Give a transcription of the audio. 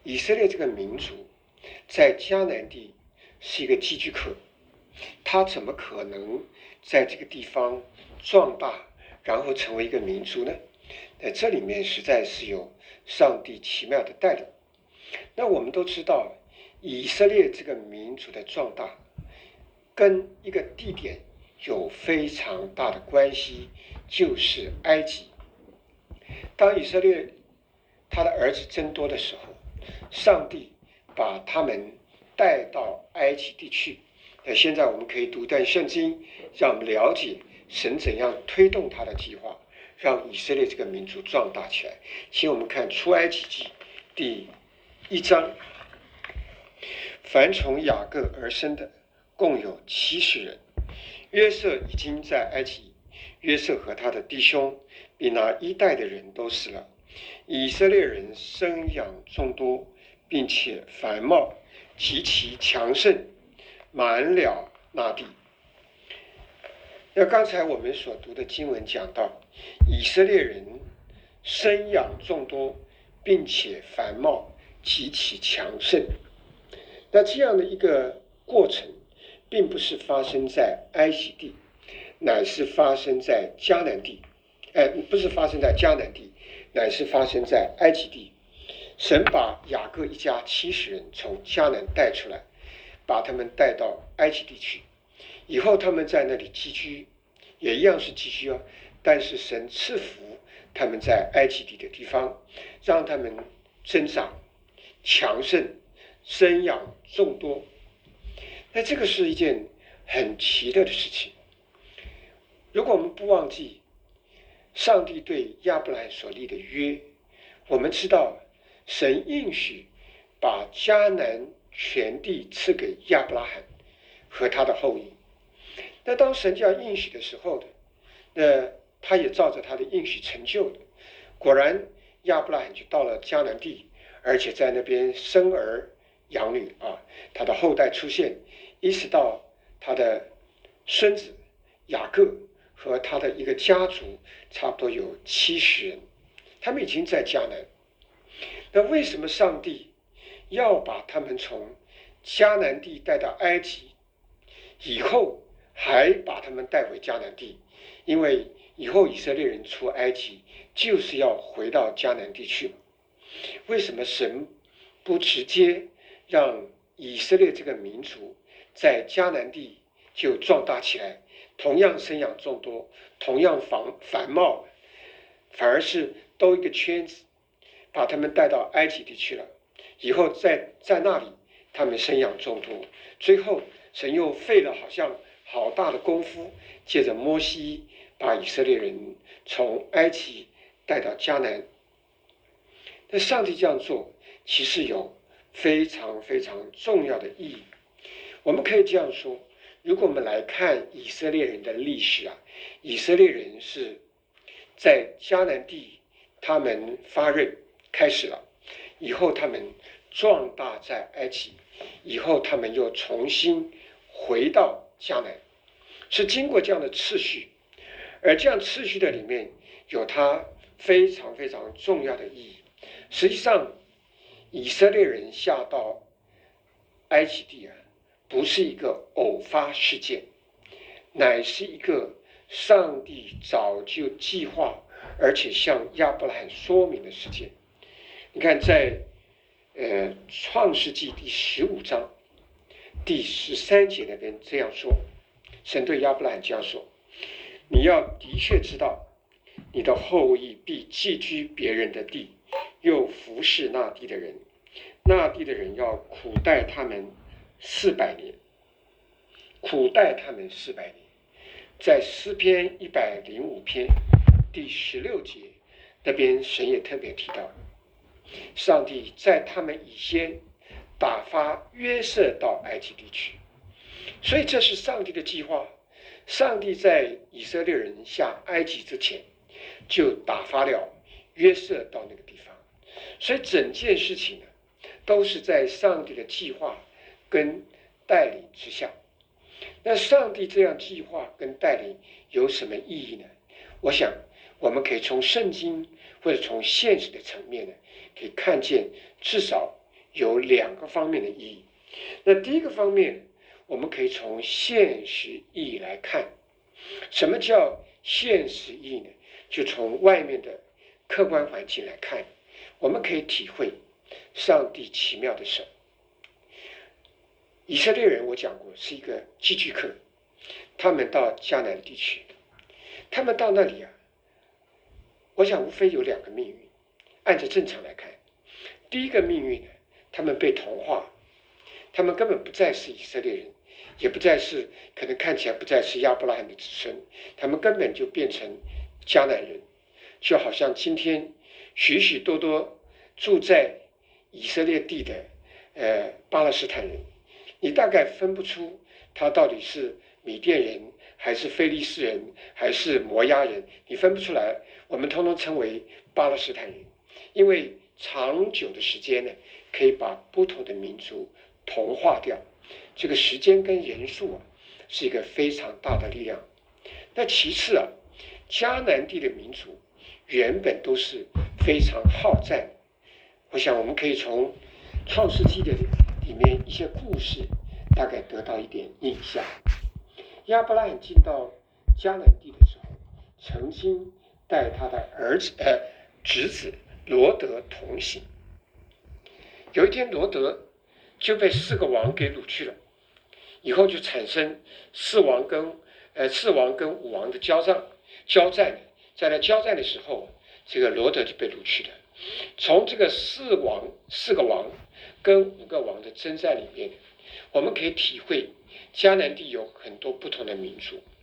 以色列这个民族在迦南地是一个寄居客，他怎么可能在这个地方壮大，然后成为一个民族呢？这里面实在是有上帝奇妙的带领。那我们都知道，以色列这个民族的壮大跟一个地点有非常大的关系，就是埃及。当以色列他的儿子增多的时候，上帝把他们带到埃及地去。现在我们可以读一段圣经，让我们了解神怎样推动他的计划，让以色列这个民族壮大起来。请我们看出埃及记第1章，凡从雅各而生的共有70人。约瑟已经在埃及，约瑟和他的弟兄比拿一代的人都死了。以色列人生养众多，并且繁茂，极其强盛，满了那地。那刚才我们所读的经文讲到，以色列人生养众多，并且繁茂，极其强盛。那这样的一个过程，并不是发生在埃及地，乃是发生在迦南地。不是发生在迦南地，乃是发生在埃及地。神把雅各一家70人从迦南带出来，把他们带到埃及地去。以后他们在那里寄居，也一样是寄居哦。但是神赐福他们在埃及地的地方，让他们增长强盛，生养众多。那这个是一件很奇特的事情。如果我们不忘记上帝对亚伯兰所立的约，我们知道神应许把迦南全地赐给亚伯拉罕和他的后裔。那当神这样应许的时候，那他也照着他的应许成就的。果然亚伯拉罕就到了迦南地，而且在那边生儿养女他的后代出现，一直到他的孙子雅各和他的一个家族，差不多有70人，他们已经在迦南。那为什么上帝要把他们从迦南地带到埃及，以后还把他们带回迦南地？因为以后以色列人出埃及就是要回到迦南地去。为什么神不直接让以色列这个民族在迦南地就壮大起来，同样生养众多，同样繁茂，反而是兜一个圈子，把他们带到埃及地去了？以后在那里他们生养众多，最后神又费了好像好大的功夫，借着摩西把以色列人从埃及带到迦南。那上帝这样做其实有非常非常重要的意义。我们可以这样说，如果我们来看以色列人的历史以色列人是在迦南地他们发轫开始了，以后他们壮大在埃及，以后他们又重新回到迦南，是经过这样的次序。而这样次序的里面有它非常非常重要的意义。实际上以色列人下到埃及地不是一个偶发事件，乃是一个上帝早就计划而且向亚伯拉罕说明的事件。你看在创世纪第15章第13节那边这样说，神对亚伯拉罕这样说：你要的确知道，你的后裔必寄居别人的地，又服侍那地的人，那地的人要苦待他们400年，苦待他们400年。在诗篇105篇第16节那边，神也特别提到，上帝在他们以先打发约瑟到埃及地去。所以这是上帝的计划。上帝在以色列人下埃及之前就打发了约瑟到那个地方。所以整件事情都是在上帝的计划跟带领之下。那上帝这样计划跟带领有什么意义呢？我想我们可以从圣经或者从现实的层面可以看见至少有2个方面的意义。那第一个方面，我们可以从现实意义来看。什么叫现实意义呢？就从外面的客观环境来看，我们可以体会上帝奇妙的手。以色列人我讲过是一个寄居客，他们到迦南地区，他们到那里我想无非有2个命运。按照正常来看，第一个命运呢，他们被同化，他们根本不再是以色列人，也不再是，可能看起来不再是亚伯拉罕的子孙，他们根本就变成迦南人，就好像今天许许多多住在以色列地的巴勒斯坦人，你大概分不出他到底是米甸人还是非利士人还是摩押人，你分不出来。我们通通称为巴勒斯坦人，因为长久的时间呢，可以把不同的民族同化掉。这个时间跟人数是一个非常大的力量。那其次迦南地的民族原本都是非常好战。我想我们可以从创世纪的里面一些故事大概得到一点印象。亚伯拉罕进到迦南地的时候，曾经带他的侄子罗德同行。有一天罗德就被4个王给掳去了，以后就产生4王跟5王的交战。在那交战的时候，这个罗德就被掳去了。从这个4个王跟5个王的征战里面，我们可以体会迦南地有很多不同的民族。